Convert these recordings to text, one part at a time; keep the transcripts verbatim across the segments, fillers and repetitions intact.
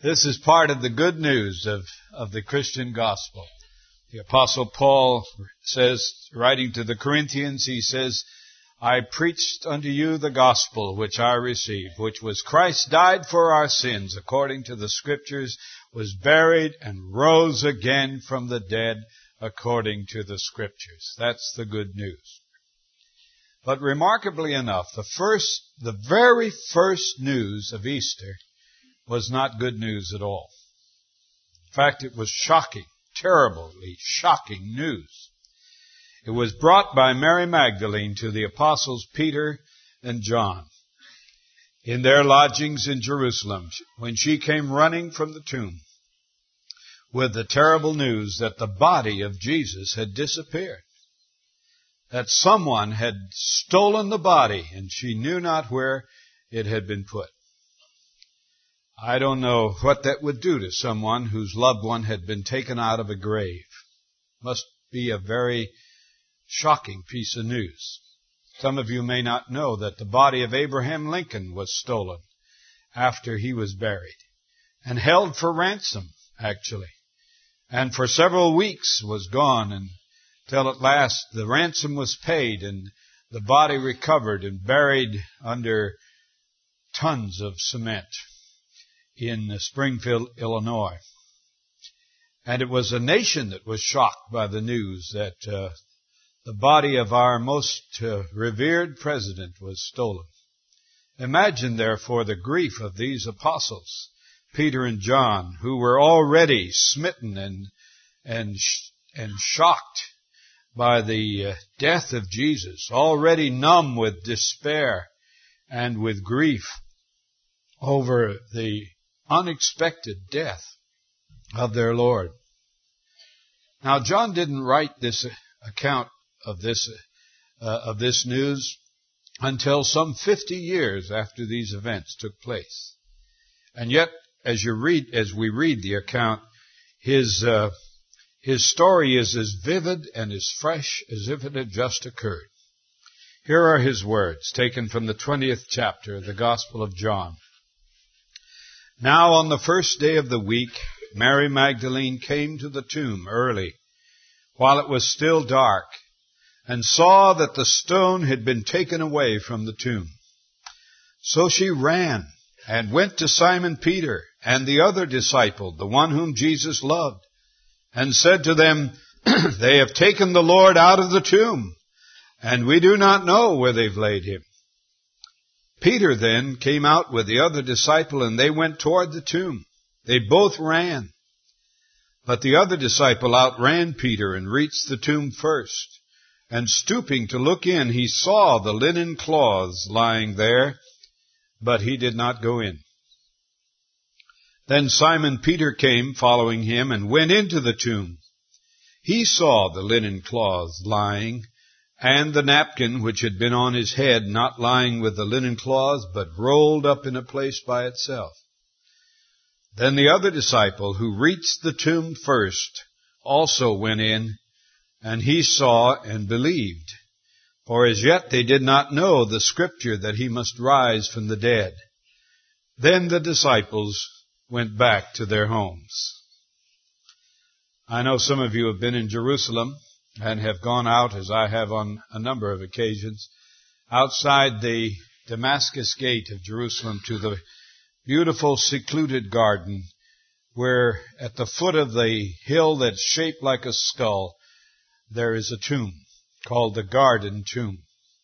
This is part of the good news of, of the Christian gospel. The Apostle Paul says, writing to the Corinthians, he says, I preached unto you the gospel which I received, which was Christ died for our sins according to the Scriptures, was buried, and rose again from the dead according to the Scriptures. That's the good news. But remarkably enough, the first, the very first news of Easter was not good news at all. In fact, it was shocking, terribly shocking news. It was brought by Mary Magdalene to the apostles Peter and John in their lodgings in Jerusalem when she came running from the tomb with the terrible news that the body of Jesus had disappeared, that someone had stolen the body and she knew not where it had been put. I don't know what that would do to someone whose loved one had been taken out of a grave. Must be a very shocking piece of news. Some of you may not know that the body of Abraham Lincoln was stolen after he was buried and held for ransom, actually. And for several weeks was gone until at last the ransom was paid and the body recovered and buried under tons of cement in Springfield, Illinois. And it was a nation that was shocked by the news that uh, the body of our most uh, revered president was stolen. Imagine, therefore, the grief of these apostles, Peter and John, who were already smitten and and and shocked by the uh, death of Jesus, already numb with despair and with grief over the unexpected death of their Lord. Now, John didn't write this account of this uh, of this news until some fifty years after these events took place, and yet, as you read, as we read the account, his uh, his story is as vivid and as fresh as if it had just occurred. Here are his words, taken from the twentieth chapter of the Gospel of John. Now on the first day of the week, Mary Magdalene came to the tomb early, while it was still dark, and saw that the stone had been taken away from the tomb. So she ran and went to Simon Peter and the other disciple, the one whom Jesus loved, and said to them, They have taken the Lord out of the tomb, and we do not know where they've laid him. Peter then came out with the other disciple, and they went toward the tomb. They both ran. But the other disciple outran Peter and reached the tomb first. And stooping to look in, he saw the linen cloths lying there, but he did not go in. Then Simon Peter came following him and went into the tomb. He saw the linen cloths lying, and the napkin which had been on his head, not lying with the linen cloths, but rolled up in a place by itself. Then the other disciple, who reached the tomb first, also went in, and he saw and believed. For as yet they did not know the scripture that he must rise from the dead. Then the disciples went back to their homes. I know some of you have been in Jerusalem and have gone out, as I have on a number of occasions, outside the Damascus gate of Jerusalem to the beautiful secluded garden where at the foot of the hill that's shaped like a skull, there is a tomb called the Garden Tomb.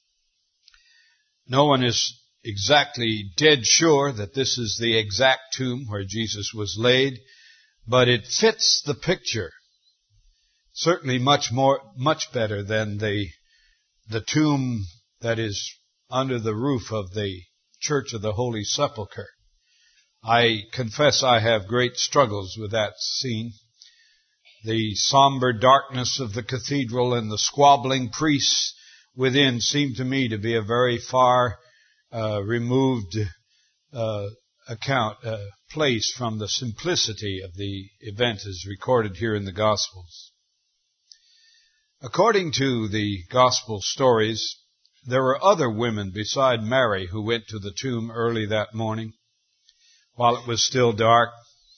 No one is exactly dead sure that this is the exact tomb where Jesus was laid, but it fits the picture certainly much more, much better than the the tomb that is under the roof of the Church of the Holy Sepulchre. I confess I have great struggles with that scene. The somber darkness of the cathedral and the squabbling priests within seem to me to be a very far uh, removed uh, account, uh, place from the simplicity of the event as recorded here in the Gospels. According to the Gospel stories, there were other women beside Mary who went to the tomb early that morning while it was still dark.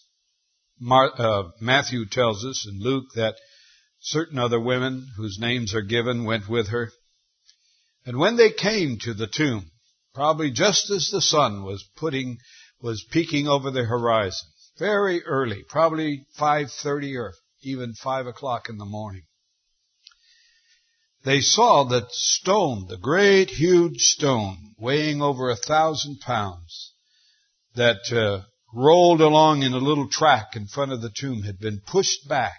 Mar- uh, Matthew tells us in Luke that certain other women whose names are given went with her. And when they came to the tomb, probably just as the sun was putting, was peeking over the horizon, very early, probably five thirty or even five o'clock in the morning, they saw that stone, the great huge stone, weighing over a thousand pounds, that uh, rolled along in a little track in front of the tomb, had been pushed back.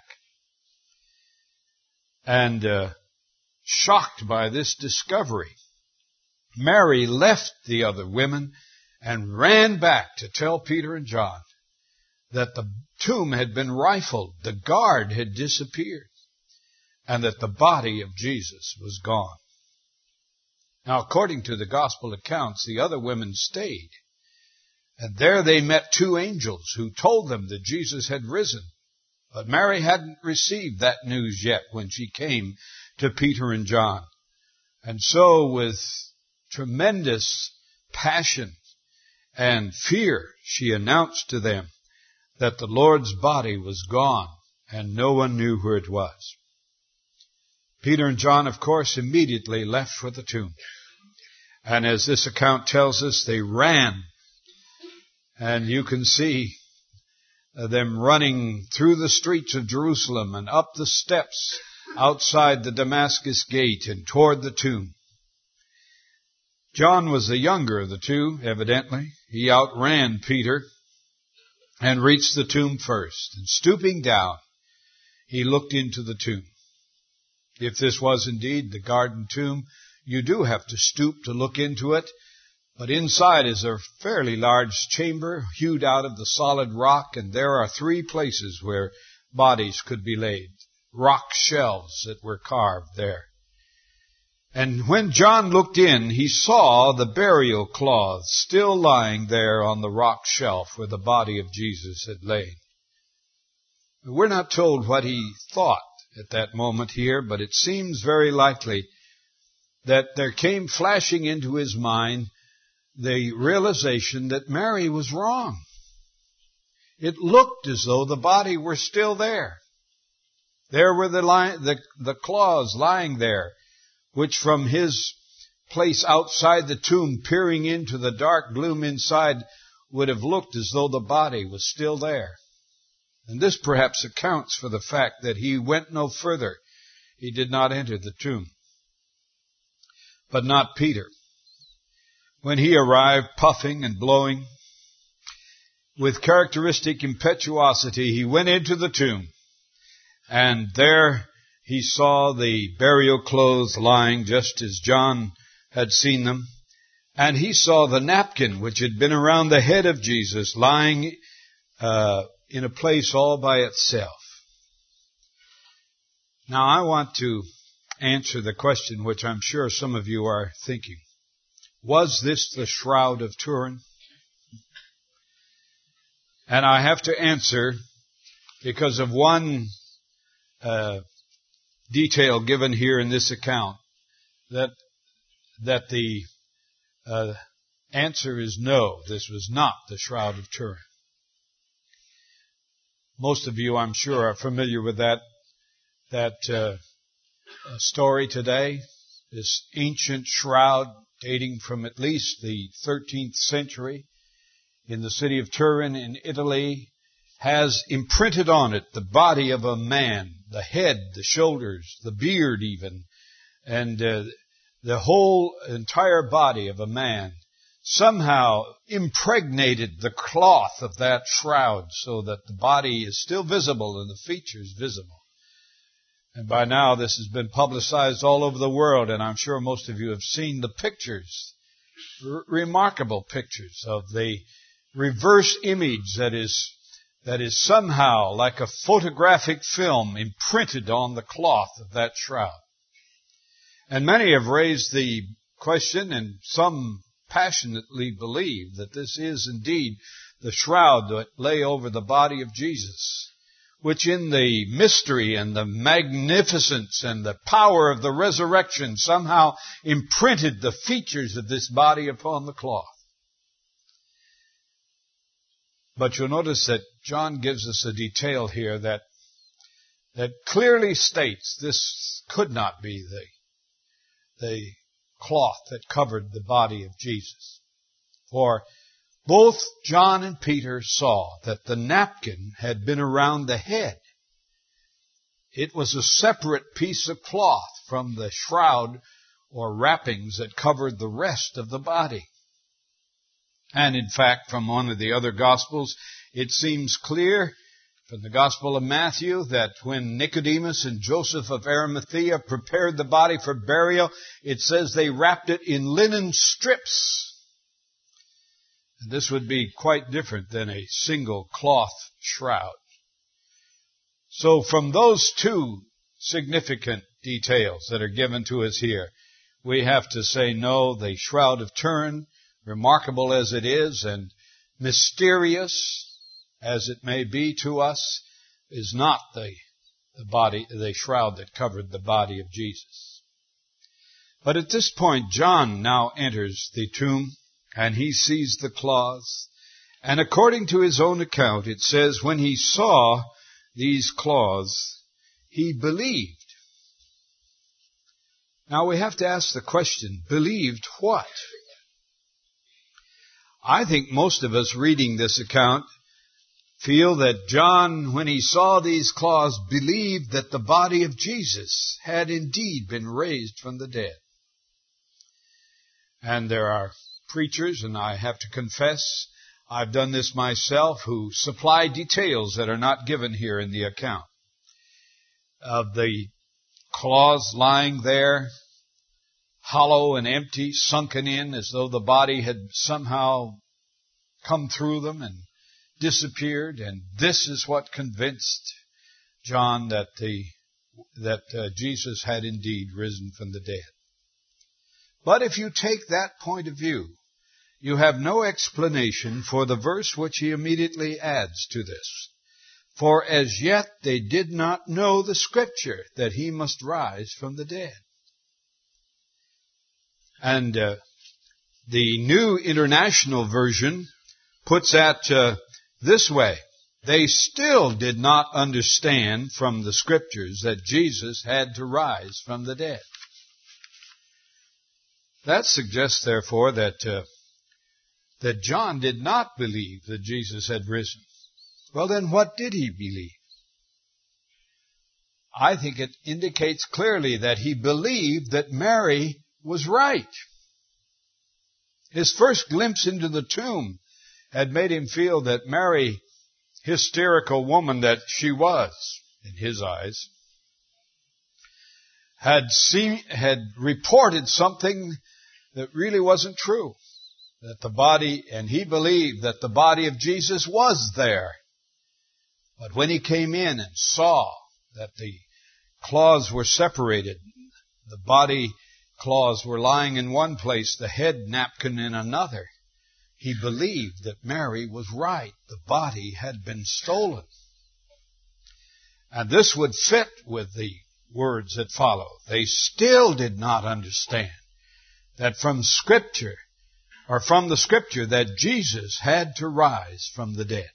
And uh, shocked by this discovery, Mary left the other women and ran back to tell Peter and John that the tomb had been rifled, the guard had disappeared, and that the body of Jesus was gone. Now, according to the gospel accounts, the other women stayed, and there they met two angels who told them that Jesus had risen. But Mary hadn't received that news yet when she came to Peter and John. And so with tremendous passion and fear, she announced to them that the Lord's body was gone and no one knew where it was. Peter and John, of course, immediately left for the tomb. And as this account tells us, they ran. And you can see them running through the streets of Jerusalem and up the steps outside the Damascus gate and toward the tomb. John was the younger of the two, evidently. He outran Peter and reached the tomb first. And stooping down, he looked into the tomb. If this was indeed the garden tomb, you do have to stoop to look into it. But inside is a fairly large chamber hewed out of the solid rock, and there are three places where bodies could be laid. Rock shelves that were carved there. And when John looked in, he saw the burial cloths still lying there on the rock shelf where the body of Jesus had lain. We're not told what he thought at that moment here, but it seems very likely that there came flashing into his mind the realization that Mary was wrong. It looked as though the body were still there. There were the, li- the, the claws lying there, which from his place outside the tomb, peering into the dark gloom inside, would have looked as though the body was still there. And this perhaps accounts for the fact that he went no further. He did not enter the tomb. But not Peter. When he arrived, puffing and blowing, with characteristic impetuosity, he went into the tomb. And there he saw the burial clothes lying just as John had seen them. And he saw the napkin which had been around the head of Jesus lying uh, in a place all by itself. Now I want to answer the question which I'm sure some of you are thinking. Was this the Shroud of Turin? And I have to answer because of one uh, detail given here in this account, that that the uh, answer is no, this was not the Shroud of Turin. Most of you, I'm sure, are familiar with that that uh, story today. This ancient shroud dating from at least the thirteenth century in the city of Turin in Italy has imprinted on it the body of a man, the head, the shoulders, the beard even, and uh, the whole entire body of a man somehow impregnated the cloth of that shroud so that the body is still visible and the features visible. And by now this has been publicized all over the world, and I'm sure most of you have seen the pictures, r- remarkable pictures of the reverse image that is that is somehow like a photographic film imprinted on the cloth of that shroud. And many have raised the question, and some passionately believe that this is indeed the shroud that lay over the body of Jesus, which in the mystery and the magnificence and the power of the resurrection somehow imprinted the features of this body upon the cloth. But you'll notice that John gives us a detail here that that clearly states this could not be the, the cloth that covered the body of Jesus. For both John and Peter saw that the napkin had been around the head. It was a separate piece of cloth from the shroud or wrappings that covered the rest of the body. And in fact, from one of the other Gospels, it seems clear from the Gospel of Matthew that when Nicodemus and Joseph of Arimathea prepared the body for burial, it says they wrapped it in linen strips. And this would be quite different than a single cloth shroud. So from those two significant details that are given to us here, we have to say no, the Shroud of Turin, remarkable as it is and mysterious as it may be to us, is not the, the body, the shroud that covered the body of Jesus. But at this point, John now enters the tomb and he sees the cloths. And according to his own account, it says, when he saw these cloths, he believed. Now we have to ask the question, believed what? I think most of us reading this account feel that John, when he saw these cloths, believed that the body of Jesus had indeed been raised from the dead. And there are preachers, and I have to confess, I've done this myself, who supply details that are not given here in the account of the cloths lying there, hollow and empty, sunken in, as though the body had somehow come through them and disappeared. And this is what convinced John that the that uh, Jesus had indeed risen from the dead. But if you take that point of view, you have no explanation for the verse which he immediately adds to this. For as yet they did not know the Scripture that he must rise from the dead. And uh, the New International Version puts that uh, this way. They still did not understand from the Scriptures that Jesus had to rise from the dead. That suggests, therefore, that uh, that John did not believe that Jesus had risen. Well, then what did he believe? I think it indicates clearly that he believed that Mary was right. His first glimpse into the tomb had made him feel that Mary, hysterical woman that she was, in his eyes, had seen, had reported something that really wasn't true. That the body, and he believed that the body of Jesus was there. But when he came in and saw that the claws were separated, the body claws were lying in one place, the head napkin in another, he believed that Mary was right. The body had been stolen. And this would fit with the words that follow. They still did not understand that from Scripture, or from the Scripture, that Jesus had to rise from the dead.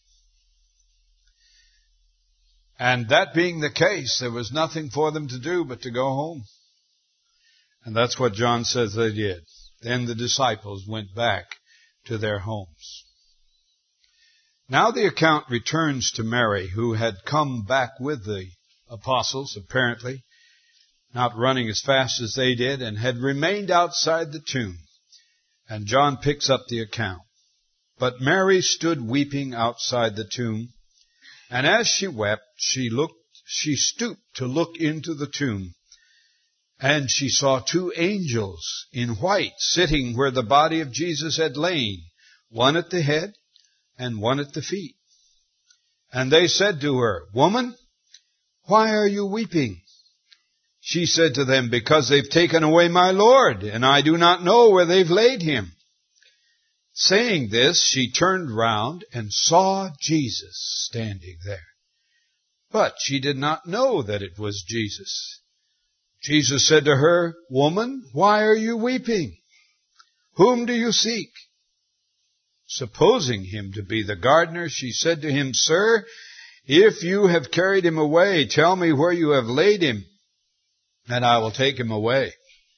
And that being the case, there was nothing for them to do but to go home. And that's what John says they did. Then the disciples went back to their homes. Now the account returns to Mary, who had come back with the apostles, apparently, not running as fast as they did, and had remained outside the tomb. And John picks up the account. But Mary stood weeping outside the tomb, and as she wept, she looked, she stooped to look into the tomb, and she saw two angels in white sitting where the body of Jesus had lain, one at the head and one at the feet. And they said to her, "Woman, why are you weeping?" She said to them, "Because they've taken away my Lord, and I do not know where they've laid him." Saying this, she turned round and saw Jesus standing there. But she did not know that it was Jesus. Jesus said to her, "Woman, why are you weeping? Whom do you seek?" supposing him to be the gardener, she said to him, Sir, if you have carried him away, tell me where you have laid him, and I will take him away.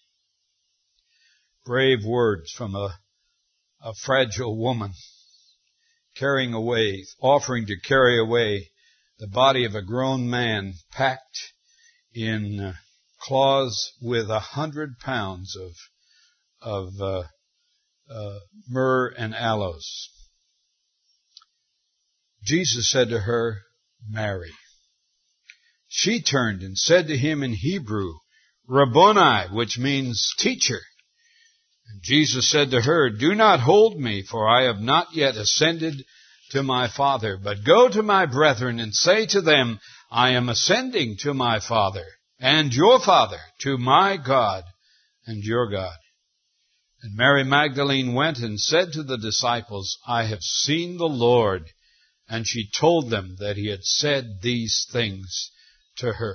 Brave words from a, a fragile woman, carrying away, offering to carry away the body of a grown man packed in uh, cloths with a hundred pounds of of uh, uh, myrrh and aloes. Jesus said to her, Mary. She turned and said to him in Hebrew, Rabboni, which means teacher. And Jesus said to her, Do not hold me, for I have not yet ascended to my Father, but go to my brethren and say to them, I am ascending to my Father and your Father, to my God and your God. And Mary Magdalene went and said to the disciples, I have seen the Lord. And she told them that he had said these things to her.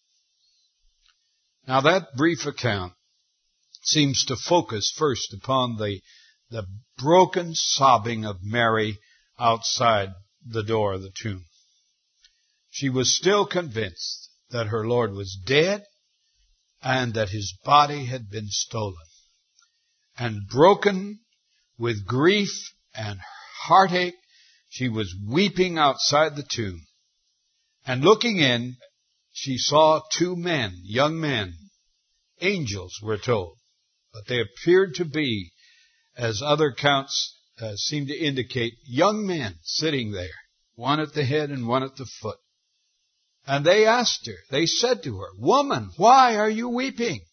Now that brief account seems to focus first upon the, the broken sobbing of Mary outside the door of the tomb. She was still convinced that her Lord was dead and that his body had been stolen. And broken with grief and heartache, she was weeping outside the tomb. And looking in, she saw two men, young men, angels, we're told. But they appeared to be, as other accounts uh, seem to indicate, young men sitting there, one at the head and one at the foot. And they asked her, they said to her, Woman, why are you weeping?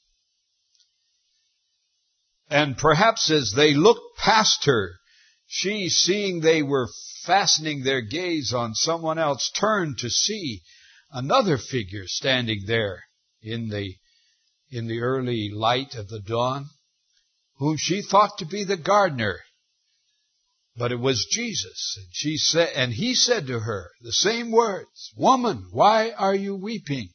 And perhaps as they looked past her, she, seeing they were fastening their gaze on someone else, turned to see another figure standing there in the in the early light of the dawn, whom she thought to be the gardener. But it was Jesus. And she said, and he said to her the same words, Woman, why are you weeping?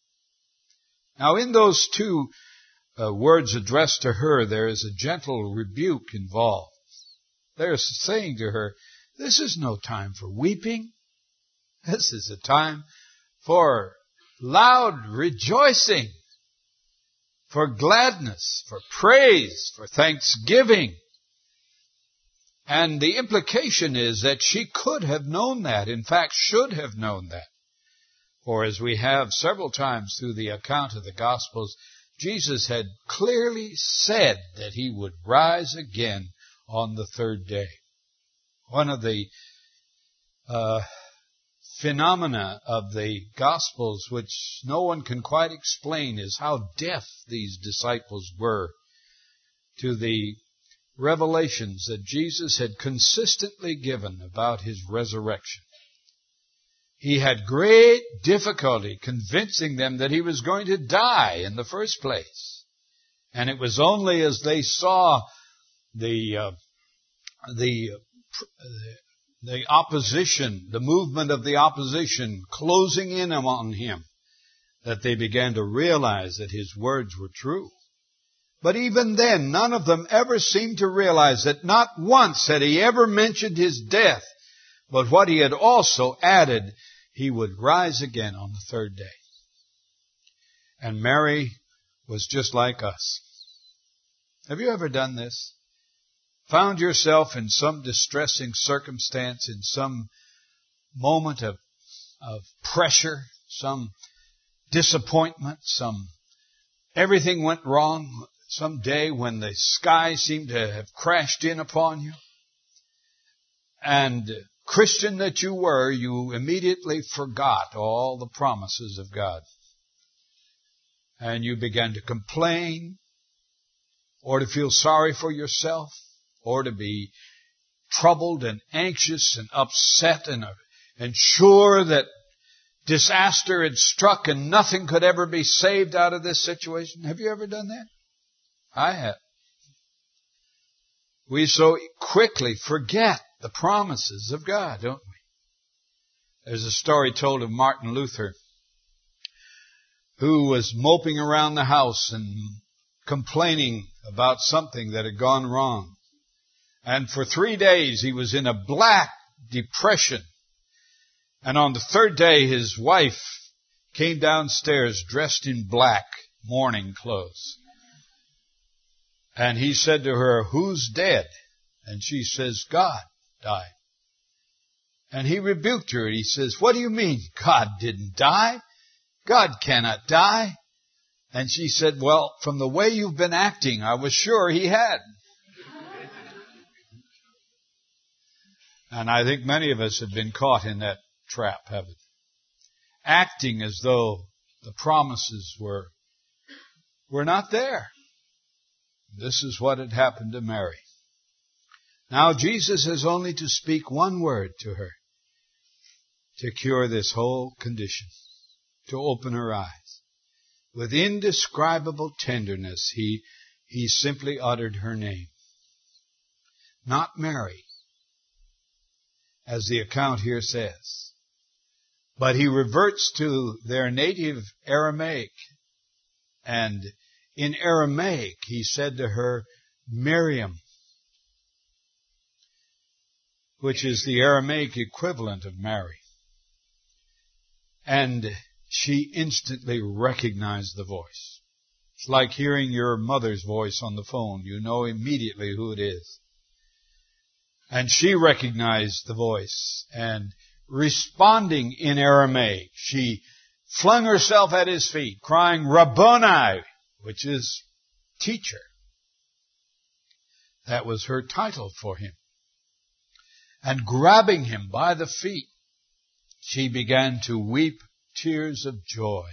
Now in those two uh, words addressed to her, there is a gentle rebuke involved. They're saying to her, this is no time for weeping. This is a time for loud rejoicing, for gladness, for praise, for thanksgiving. And the implication is that she could have known that, in fact, should have known that. For as we have several times through the account of the Gospels, Jesus had clearly said that he would rise again on the third day. One of the uh, phenomena of the Gospels which no one can quite explain is how deaf these disciples were to the revelations that Jesus had consistently given about his resurrection. He had great difficulty convincing them that he was going to die in the first place. And it was only as they saw the uh, the the opposition, the movement of the opposition closing in on him, that they began to realize that his words were true. But even then, none of them ever seemed to realize that not once had he ever mentioned his death, but what he had also added, he would rise again on the third day. And Mary was just like us. Have you ever done this? Found yourself in some distressing circumstance, in some moment of, of pressure, some disappointment, some everything went wrong, some day when the sky seemed to have crashed in upon you. And Christian that you were, you immediately forgot all the promises of God. And you began to complain, or to feel sorry for yourself, or to be troubled and anxious and upset and, and sure that disaster had struck and nothing could ever be saved out of this situation. Have you ever done that? I have. We so quickly forget the promises of God, don't we? There's a story told of Martin Luther, who was moping around the house and complaining about something that had gone wrong. And for three days he was in a black depression. And on the third day his wife came downstairs dressed in black mourning clothes. And he said to her, "Who's dead?" And she says, "God died." And he rebuked her and he says, "What do you mean God didn't die? God cannot die." And she said, "Well, from the way you've been acting, I was sure he had." And I think many of us have been caught in that trap, haven't we? Acting as though the promises were, were not there. This is what had happened to Mary. Now Jesus has only to speak one word to her to cure this whole condition, to open her eyes. With indescribable tenderness, he, he simply uttered her name. Not Mary, as the account here says, but he reverts to their native Aramaic. And in Aramaic, he said to her, Miriam, which is the Aramaic equivalent of Mary. And she instantly recognized the voice. It's like hearing your mother's voice on the phone. You know immediately who it is. And she recognized the voice, and responding in Aramaic, she flung herself at his feet, crying, Rabboni, which is teacher. That was her title for him. And grabbing him by the feet, she began to weep tears of joy.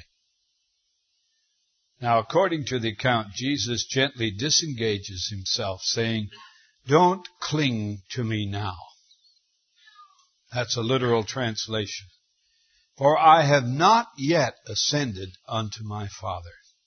Now, according to the account, Jesus gently disengages himself, saying, "Don't cling to me now." That's a literal translation. "For I have not yet ascended unto my Father."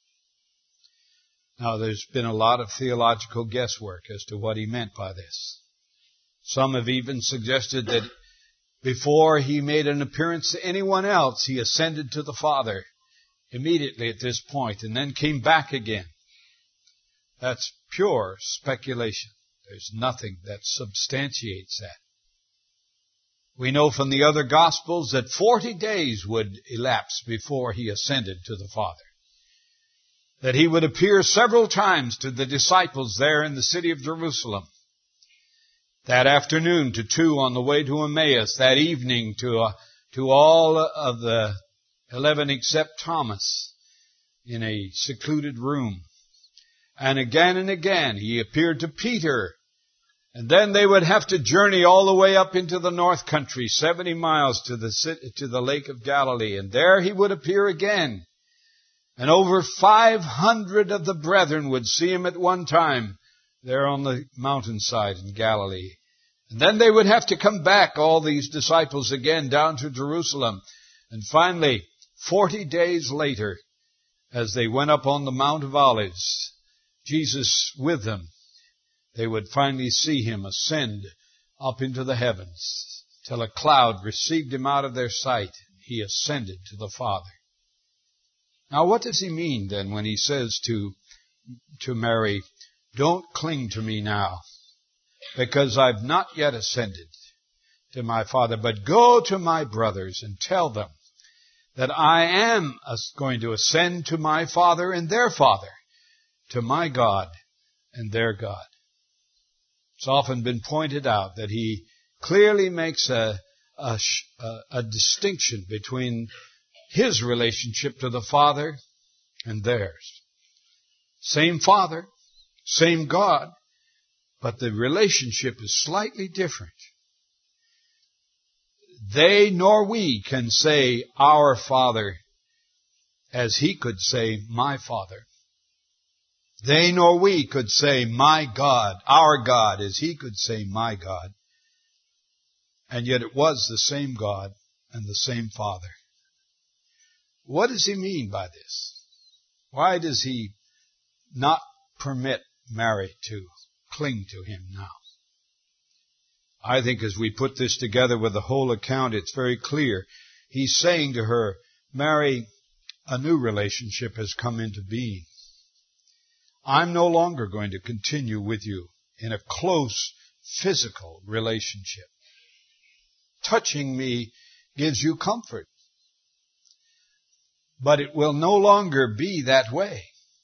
Now, there's been a lot of theological guesswork as to what he meant by this. Some have even suggested that before he made an appearance to anyone else, he ascended to the Father immediately at this point and then came back again. That's pure speculation. There's nothing that substantiates that. We know from the other Gospels that forty days would elapse before he ascended to the Father. That he would appear several times to the disciples there in the city of Jerusalem. That afternoon to two on the way to Emmaus. That evening to uh, to all of the eleven except Thomas in a secluded room. And again and again he appeared to Peter. And then they would have to journey all the way up into the north country, seventy miles to the city, to the Lake of Galilee. And there he would appear again. And over five hundred of the brethren would see him at one time there on the mountainside in Galilee. And then they would have to come back, all these disciples again, down to Jerusalem. And finally, forty days later, as they went up on the Mount of Olives, Jesus with them, they would finally see him ascend up into the heavens till a cloud received him out of their sight. He ascended to the Father. Now, what does he mean then when he says to, to Mary, "Don't cling to me now, because I've not yet ascended to my Father, but go to my brothers and tell them that I am going to ascend to my Father and their Father, to my God and their God." It's often been pointed out that he clearly makes a, a, a distinction between his relationship to the Father and theirs. Same Father, same God, but the relationship is slightly different. They nor we can say our Father as he could say my Father. They nor we could say my God, our God, as he could say my God. And yet it was the same God and the same Father. What does he mean by this? Why does he not permit Mary to cling to him now? I think as we put this together with the whole account, it's very clear. He's saying to her, Mary, a new relationship has come into being. I'm no longer going to continue with you in a close physical relationship. Touching me gives you comfort. But it will no longer be that way.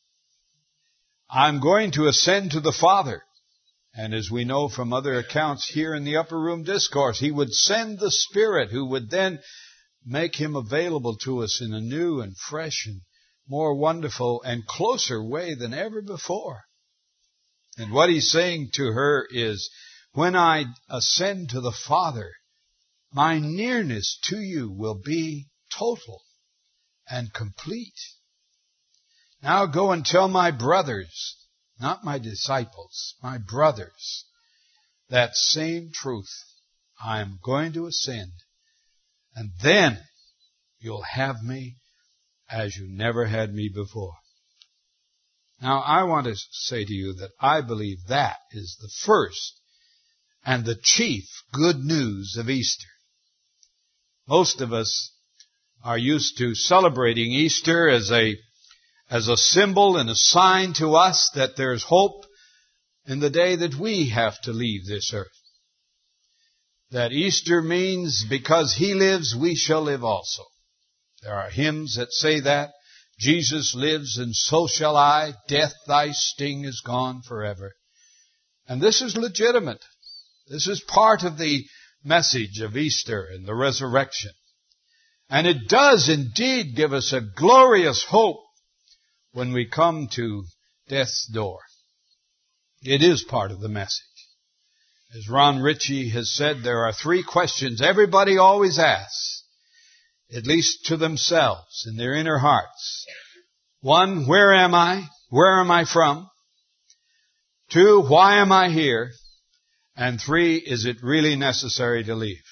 I'm going to ascend to the Father. And as we know from other accounts here in the Upper Room Discourse, He would send the Spirit who would then make Him available to us in a new and fresh and more wonderful and closer way than ever before. And what He's saying to her is, when I ascend to the Father, my nearness to you will be total and complete. Now go and tell my brothers, not my disciples, my brothers, that same truth. I am going to ascend, and then you'll have me as you never had me before. Now, I want to say to you that I believe that is the first and the chief good news of Easter. Most of us are used to celebrating Easter as a as a symbol and a sign to us that there's hope in the day that we have to leave this earth. That Easter means because He lives, we shall live also. There are hymns that say that. Jesus lives and so shall I. Death, thy sting is gone forever. And this is legitimate. This is part of the message of Easter and the resurrection. And it does indeed give us a glorious hope when we come to death's door. It is part of the message. As Ron Ritchie has said, there are three questions everybody always asks, at least to themselves in their inner hearts. One, where am I? Where am I from? Two, why am I here? And three, is it really necessary to leave?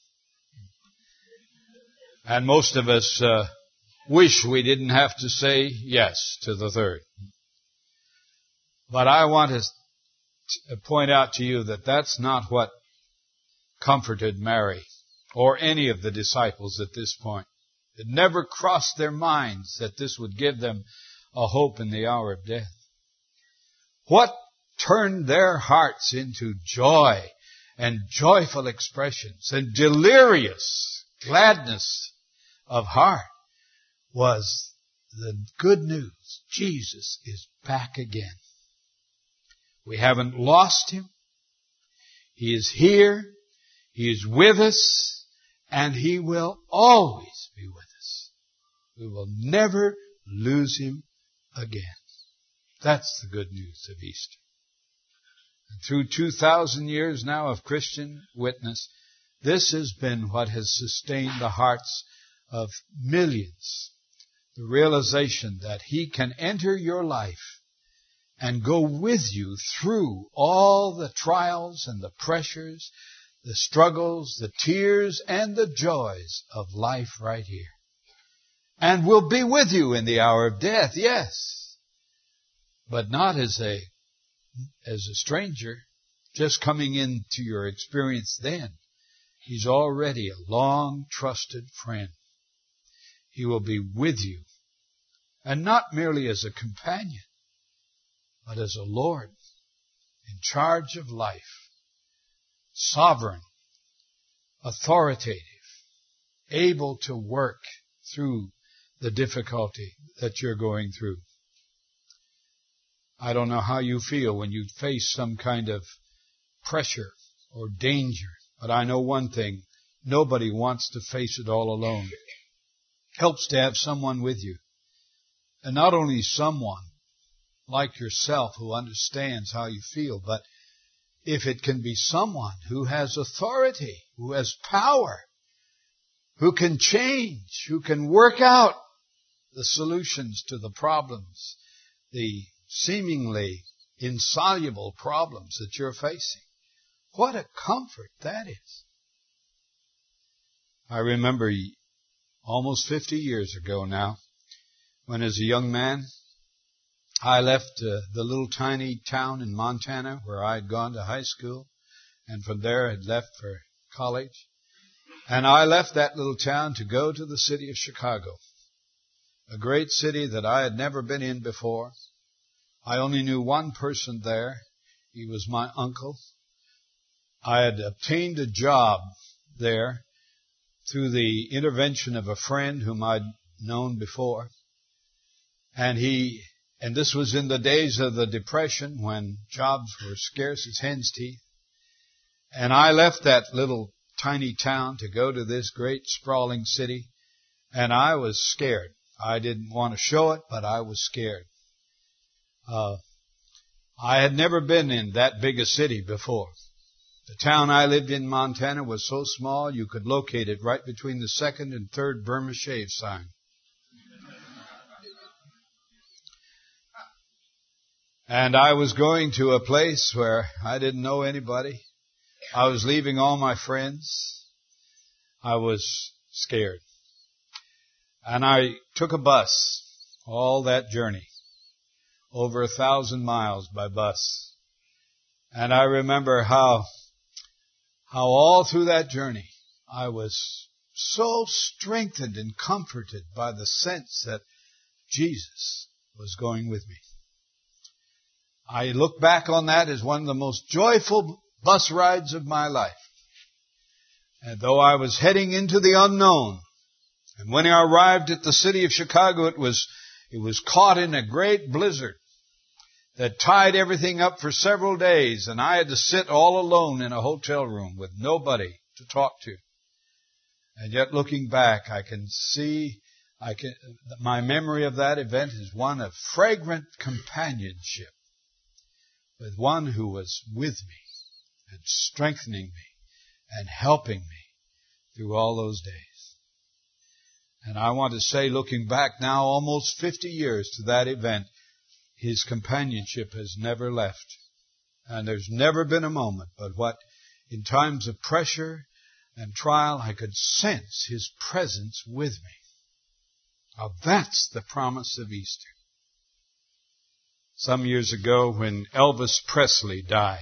And most of us uh, wish we didn't have to say yes to the third. But I want to t- point out to you that that's not what comforted Mary or any of the disciples at this point. It never crossed their minds that this would give them a hope in the hour of death. What turned their hearts into joy and joyful expressions and delirious gladness of heart was the good news. Jesus is back again. We haven't lost Him. He is here. He is with us. And He will always be with us. We will never lose Him again. That's the good news of Easter. And through two thousand years now of Christian witness, this has been what has sustained the hearts of millions. The realization that He can enter your life and go with you through all the trials and the pressures, the struggles, the tears, and the joys of life right here. And will be with you in the hour of death, yes. But not as a, as a stranger, just coming into your experience then. He's already a long trusted friend. He will be with you. And not merely as a companion, but as a Lord in charge of life. Sovereign, authoritative, able to work through the difficulty that you're going through. I don't know how you feel when you face some kind of pressure or danger, but I know one thing. Nobody wants to face it all alone. Helps to have someone with you. And not only someone like yourself who understands how you feel, but if it can be someone who has authority, who has power, who can change, who can work out the solutions to the problems, the seemingly insoluble problems that you're facing. What a comfort that is. I remember almost fifty years ago now, when as a young man, I left uh, the little tiny town in Montana where I had gone to high school, and from there had left for college. And I left that little town to go to the city of Chicago, a great city that I had never been in before. I only knew one person there. He was my uncle, I had obtained a job there through the intervention of a friend whom I'd known before. And he, and this was in the days of the Depression when jobs were scarce as hen's teeth. And I left that little tiny town to go to this great sprawling city, and I was scared. I didn't want to show it, but I was scared. Uh, I had never been in that big a city before. The town I lived in, Montana, was so small you could locate it right between the second and third Burma Shave sign. And I was going to a place where I didn't know anybody. I was leaving all my friends. I was scared. And I took a bus all that journey, over a thousand miles by bus. And I remember how, how all through that journey I was so strengthened and comforted by the sense that Jesus was going with me. I look back on that as one of the most joyful bus rides of my life. And though I was heading into the unknown, and when I arrived at the city of Chicago, it was, it was caught in a great blizzard that tied everything up for several days, and I had to sit all alone in a hotel room with nobody to talk to. And yet looking back, I can see, I can, my memory of that event is one of fragrant companionship with one who was with me and strengthening me and helping me through all those days. And I want to say, looking back now almost fifty years to that event, his companionship has never left. And there's never been a moment but what, in times of pressure and trial, I could sense his presence with me. Now that's the promise of Easter. Some years ago when Elvis Presley died,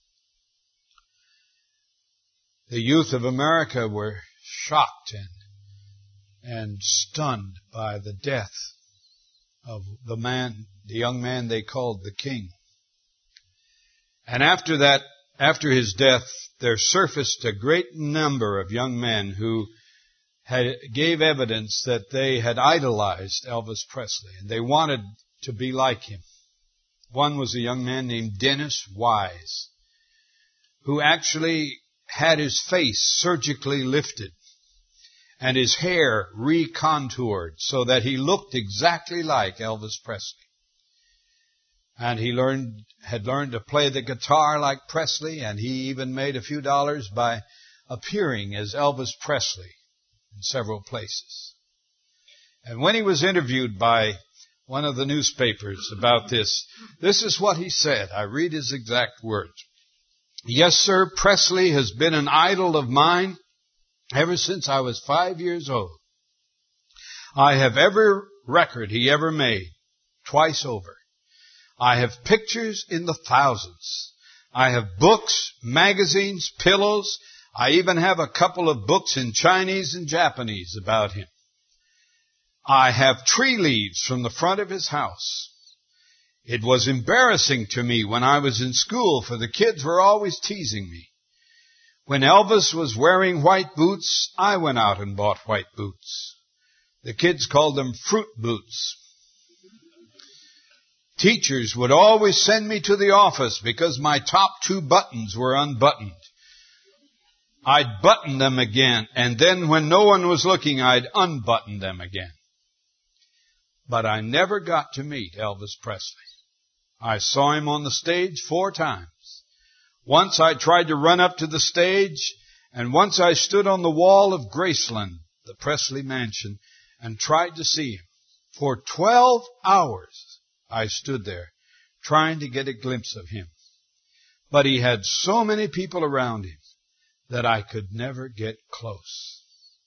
the youth of America were shocked and and stunned by the death of the man, the young man they called the King. And after that, after his death, there surfaced a great number of young men who had, gave evidence that they had idolized Elvis Presley and they wanted to be like him. One was a young man named Dennis Wise, who actually had his face surgically lifted and his hair recontoured so that he looked exactly like Elvis Presley. And he learned, had learned to play the guitar like Presley, and he even made a few dollars by appearing as Elvis Presley in several places. And when he was interviewed by one of the newspapers about this, this is what he said. I read his exact words. "Yes, sir, Presley has been an idol of mine ever since I was five years old. I have every record he ever made, twice over. I have pictures in the thousands. I have books, magazines, pillows. I even have a couple of books in Chinese and Japanese about him. I have tree leaves from the front of his house. It was embarrassing to me when I was in school, for the kids were always teasing me. When Elvis was wearing white boots, I went out and bought white boots. The kids called them fruit boots. Teachers would always send me to the office because my top two buttons were unbuttoned. I'd button them again, and then when no one was looking, I'd unbutton them again. But I never got to meet Elvis Presley. I saw him on the stage four times. Once I tried to run up to the stage, and once I stood on the wall of Graceland, the Presley mansion, and tried to see him. For twelve hours I stood there trying to get a glimpse of him. But he had so many people around him that I could never get close."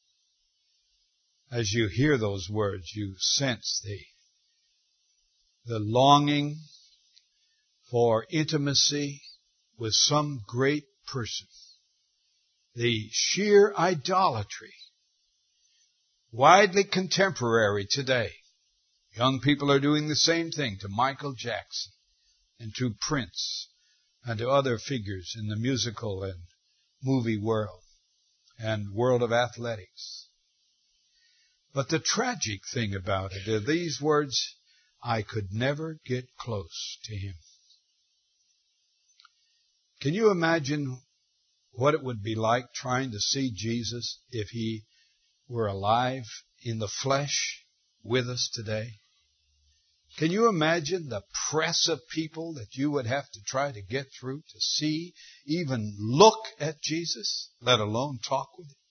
As you hear those words, you sense the, the longing for intimacy with some great person. The sheer idolatry, widely contemporary today. Young people are doing the same thing to Michael Jackson and to Prince and to other figures in the musical and movie world and world of athletics. But the tragic thing about it are these words, I could never get close to him. Can you imagine what it would be like trying to see Jesus if he were alive in the flesh with us today? Can you imagine the press of people that you would have to try to get through to see, even look at Jesus, let alone talk with him?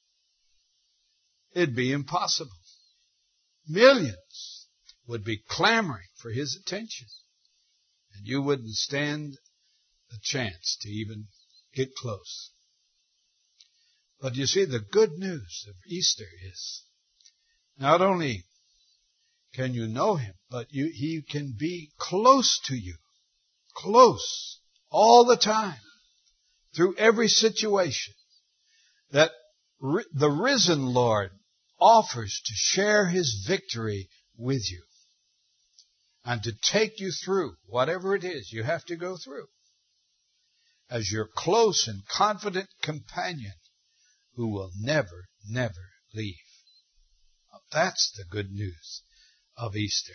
It'd be impossible. Millions would be clamoring for his attention, and you wouldn't stand a chance to even get close. But you see, the good news of Easter is not only can you know him, but you, he can be close to you. Close. All the time. Through every situation. That ri- the risen Lord offers to share his victory with you. And to take you through whatever it is you have to go through. As your close and confident companion who will never, never leave. That's the good news of Easter.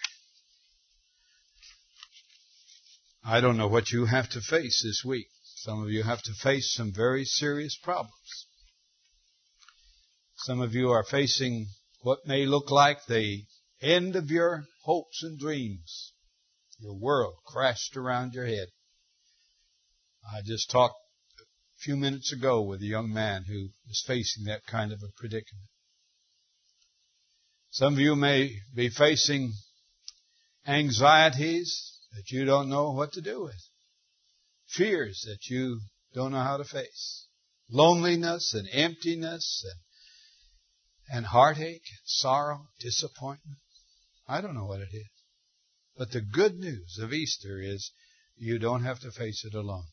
I don't know what you have to face this week. Some of you have to face some very serious problems. Some of you are facing what may look like the end of your hopes and dreams. Your world crashed around your head. I just talked a few minutes ago with a young man who is facing that kind of a predicament. Some of you may be facing anxieties that you don't know what to do with. Fears that you don't know how to face. Loneliness and emptiness and, and heartache, sorrow, disappointment. I don't know what it is. But the good news of Easter is you don't have to face it alone.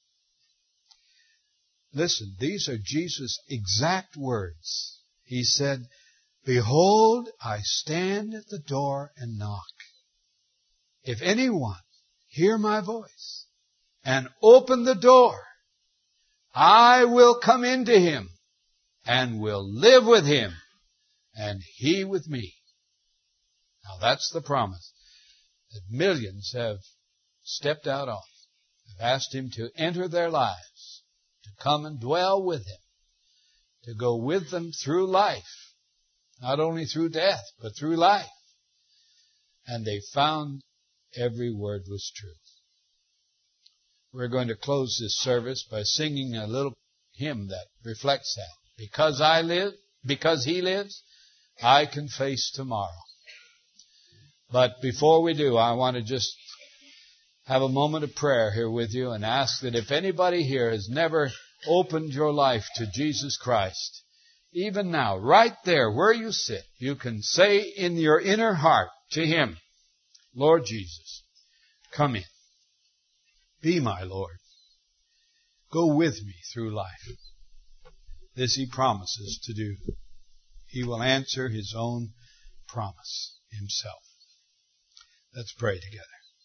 Listen, these are Jesus' exact words. He said, Behold, I stand at the door and knock. If anyone hear my voice and open the door, I will come into him and will live with him and he with me. Now that's the promise that millions have stepped out on. Have asked him to enter their lives, to come and dwell with him, to go with them through life. Not only through death, but through life. And they found every word was true. We're going to close this service by singing a little hymn that reflects that. Because I live, because he lives, I can face tomorrow. But before we do, I want to just have a moment of prayer here with you and ask that if anybody here has never opened your life to Jesus Christ, even now, right there where you sit, you can say in your inner heart to him, Lord Jesus, come in. Be my Lord. Go with me through life. This he promises to do. He will answer his own promise himself. Let's pray together.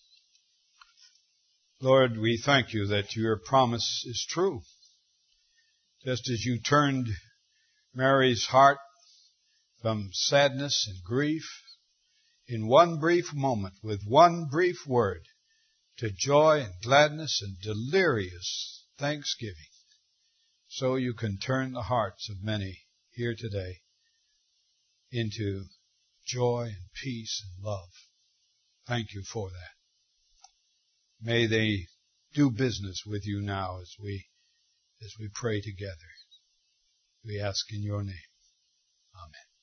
Lord, we thank you that your promise is true. Just as you turned Mary's heart from sadness and grief in one brief moment with one brief word to joy and gladness and delirious thanksgiving. So you can turn the hearts of many here today into joy and peace and love. Thank you for that. May they do business with you now as we, as we pray together. We ask in your name. Amen.